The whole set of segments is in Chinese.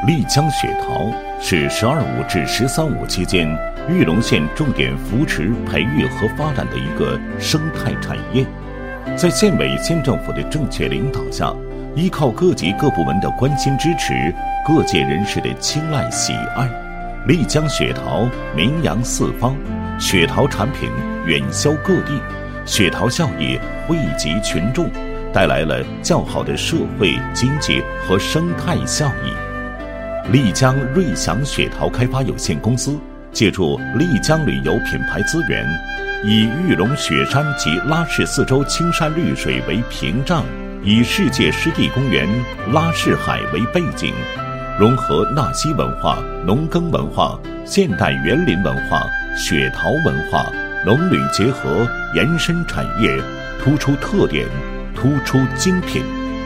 丽江雪桃是“12·5”至“13·5”期间玉龙县重点扶持、培育和发展的一个生态产业。在县委县政府的正确领导下，依靠各级各部门的关心支持，各界人士的青睐喜爱，丽江雪桃名扬四方，雪桃产品远销各地，雪桃效益惠及群众，带来了较好的社会经济和生态效益。丽江瑞祥雪桃开发有限公司借助丽江旅游品牌资源，以玉龙雪山及拉市四周青山绿水为屏障，以世界湿地公园拉市海为背景，融合纳西文化、农耕文化、现代园林文化、雪桃文化、农旅结合，延伸产业，突出特点，突出精品。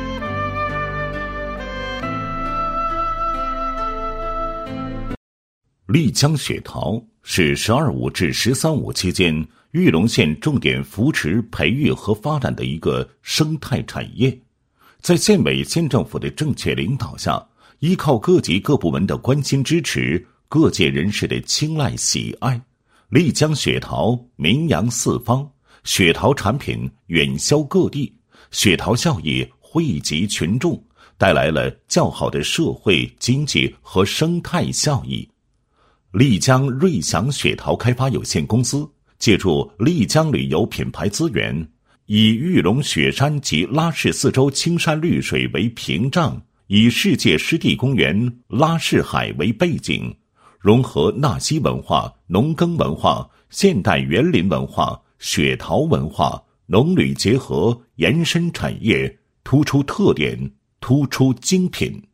丽江雪桃是“12·5”至“13·5”期间玉龙县重点扶持、培育和发展的一个生态产业。在县委县政府的正确领导下，依靠各级各部门的关心支持，各界人士的青睐喜爱，丽江雪桃名扬四方，雪桃产品远销各地，雪桃效益惠及群众，带来了较好的社会经济和生态效益。丽江瑞祥雪桃开发有限公司借助丽江旅游品牌资源，以玉龙雪山及拉市四周青山绿水为屏障，以世界湿地公园拉市海为背景，融合纳西文化、农耕文化、现代园林文化、雪桃文化、农旅结合，延伸产业，突出特点，突出精品。